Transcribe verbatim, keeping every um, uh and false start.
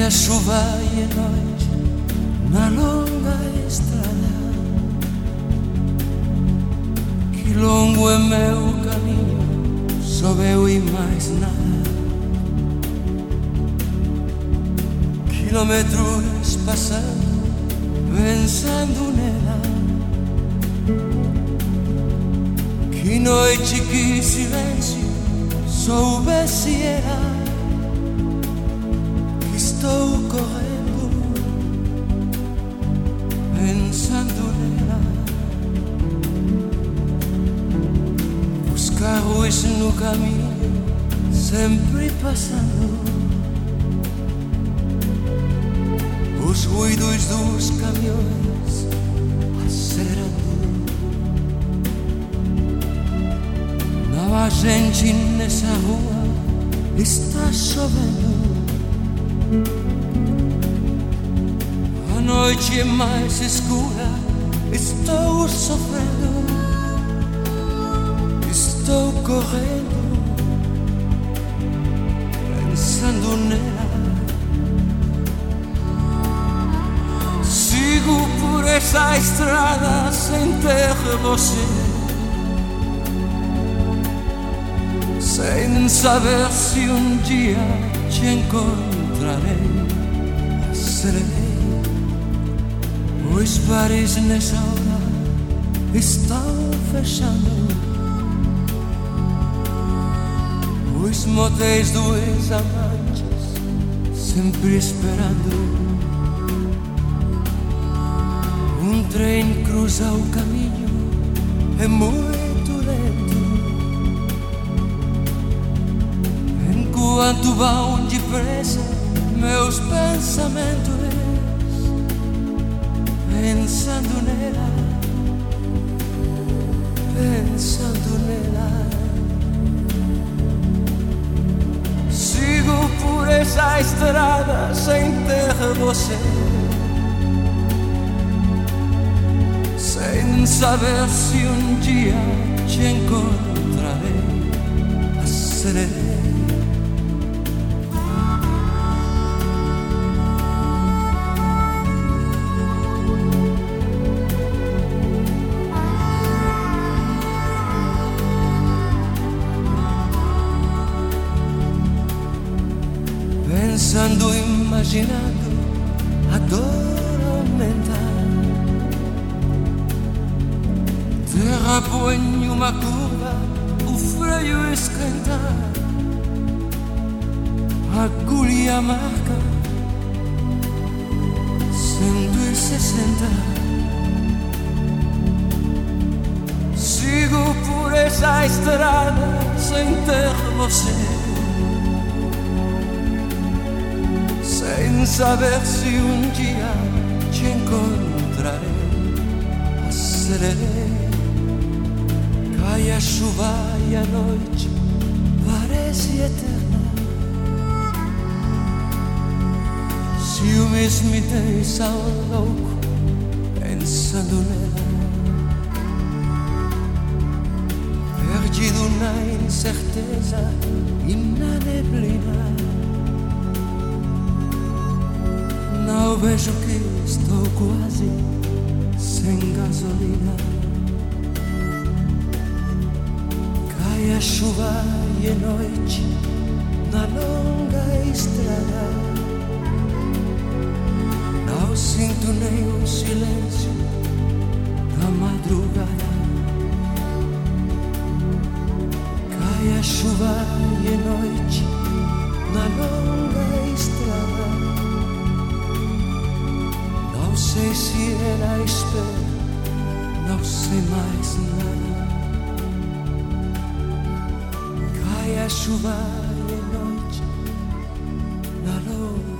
a chuva e a noite na longa estrada. Que longo é meu caminho, só eu e mais nada. Quilômetros passando, pensando nela. Que noite, que silêncio, soubesse ela que estou correndo, pensando nela. Os carros no caminho, sempre passando. Os ruídos dos caminhões acelerando. Não há gente nessa rua, está chovendo. A noite é mais escura, estou sofrendo. Estou correndo, pensando nela. Sigo por essa estrada sem ter você, sem saber se um dia te encontrarei. Acelerei, os bares nessa hora estão fechando. Os motéis dos amantes sempre esperando. Um trem cruza o caminho, é muito lento. Enquanto vão depressa meus pensamentos, pensando nela, pensando nela. Sigo por essa estrada sem ter você, sem saber se um dia te encontrarei. Acelerei. Pensando, imaginando, a dor aumentar. Terra põe uma curva, o freio esquentar. Agulha marca cento e sessenta. Sigo por essa estrada sem ter você, sem saber se um dia te encontrarei. Acelerei. Cai a chuva e a noite parece eterna. Ciúmes me deixam louco, pensando nela. Perdido na incerteza e na neblina. Não vejo que estou quase sem gasolina. Cai a chuva e a noite na longa estrada. Não sinto nem o silêncio da madrugada. Cai a chuva e a noite na longa estrada. Não sei se ela espera, não sei mais nada. Cai a chuva e a noite na longa